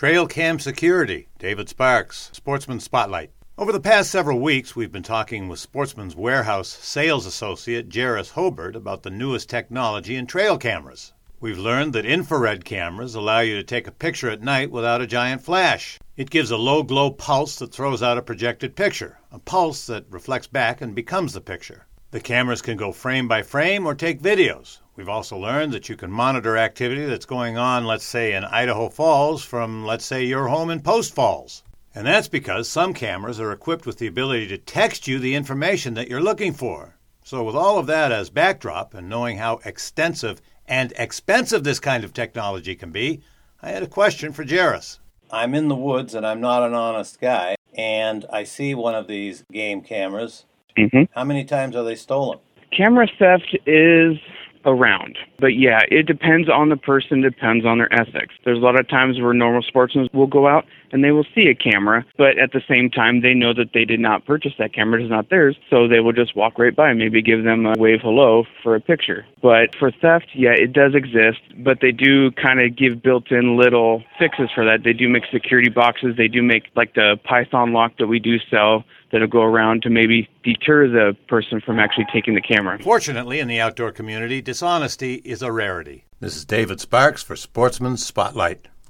Trail Cam Security, David Sparks, Sportsman Spotlight. Over the past several weeks, we've been talking with Sportsman's Warehouse sales associate Jairus Hobart about the newest technology in trail cameras. We've learned that infrared cameras allow you to take a picture at night without a giant flash. It gives a low-glow pulse that throws out a projected picture, a pulse that reflects back and becomes the picture. The cameras can go frame by frame or take videos. We've also learned that you can monitor activity that's going on, let's say, in Idaho Falls from, let's say, your home in Post Falls. And that's because some cameras are equipped with the ability to text you the information that you're looking for. So with all of that as backdrop and knowing how extensive and expensive this kind of technology can be, I had a question for Jairus. I'm in the woods and I'm not an honest guy, and I see one of these game cameras. How many times are they stolen? Camera theft is around. But yeah, it depends on the person, depends on their ethics. There's a lot of times where normal sportsmen will go out and they will see a camera, but at the same time they know that they did not purchase that camera, it's not theirs, so they will just walk right by, maybe give them a wave hello for a picture. But for theft, yeah, it does exist, but they do kind of give built-in little fixes for that. They do make security boxes, they do make like the Python lock that we do sell, that'll go around to maybe deter the person from actually taking the camera. Fortunately, in the outdoor community, dishonesty is a rarity. This is David Sparks for Sportsman's Spotlight.